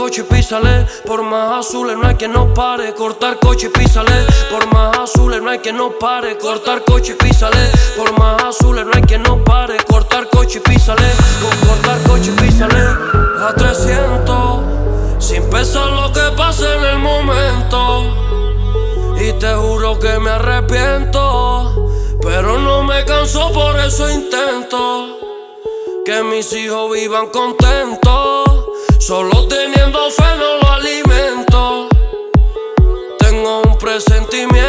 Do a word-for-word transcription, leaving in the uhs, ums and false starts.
coche y písale. Por más azules no hay quien nos pare. Cortar coche y písale. Por más azules no hay quien nos pare. Cortar coche y písale. Por más azules no hay quien nos pare. Cortar coche y písale. Cortar coche y písale. A trescientos, sin pensar lo que pase en el momento. Y te juro que me arrepiento, pero no me canso, por eso intento que mis hijos vivan contentos. Solo teniendo fe no lo alimento. Tengo un presentimiento